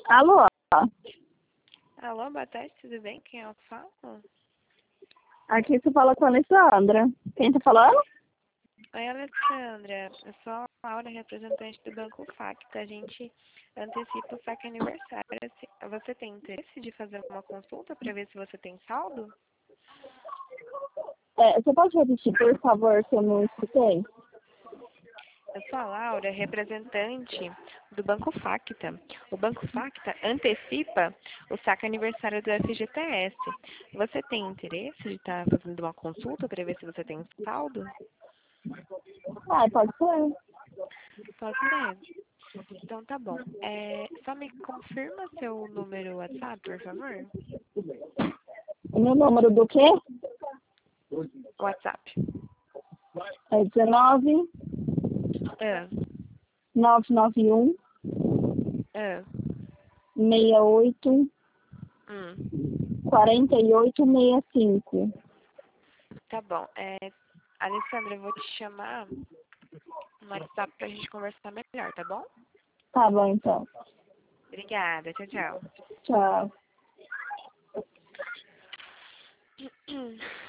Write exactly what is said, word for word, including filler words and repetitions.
Alô? Alô, boa tarde, tudo bem? Quem é o que fala? Aqui você fala com a Alessandra. Quem tá falando? Oi, Alessandra. Eu sou a Laura, representante do Banco Facta. A gente antecipa o saque aniversário. Você tem interesse de fazer uma consulta para ver se você tem saldo? É, você pode repetir, por favor, que eu não escutei? Eu sou a Laura, representante do Banco Facta. O Banco Facta antecipa o saque aniversário do F G T S. Você tem interesse de estar fazendo uma consulta para ver se você tem saldo? Ah, pode ser. Pode ser. Então tá bom. É, só me confirma seu número WhatsApp, por favor? O meu número do quê? WhatsApp. É dezenove, É, novecentos e noventa e um, é, sessenta e oito, hum, quarenta e oito, sessenta e cinco. tá bom. É, Alessandra, eu vou te chamar no WhatsApp pra gente conversar melhor, tá bom? Tá bom, então. Obrigada, tchau, tchau. Tchau.